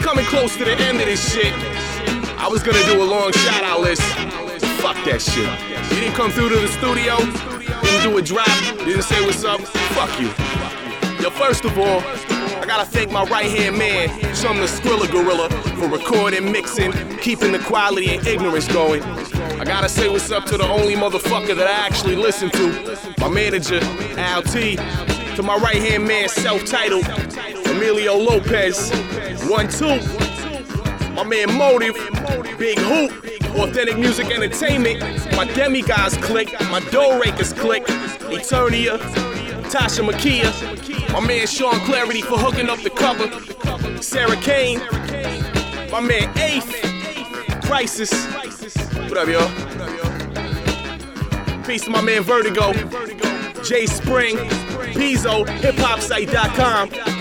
coming close to the end of this shit. I was gonna do a long shout out list. Fuck that shit. You didn't come through to the studio, didn't do a drop, didn't say what's up. Fuck you. Yo, first of all, I gotta thank my right-hand man, Chum the Skrilla Gorilla, for recording, mixing, keeping the quality and ignorance going. I gotta say what's up to the only motherfucker that I actually listen to, my manager, Al T. To my right-hand man, self-titled, Emilio Lopez, 1-2. My man Motive, Big Hoop, Authentic Music Entertainment, my Demigods clique, my Dough Rakers clique, Eternia, Tasha Makia, my man Sean Clarity for hooking up the cover, Sarah Kane, my man Eighth, Crisis. What up, y'all? Peace to my man Vertigo, Jay Spring, Pizzo, hiphopsite.com.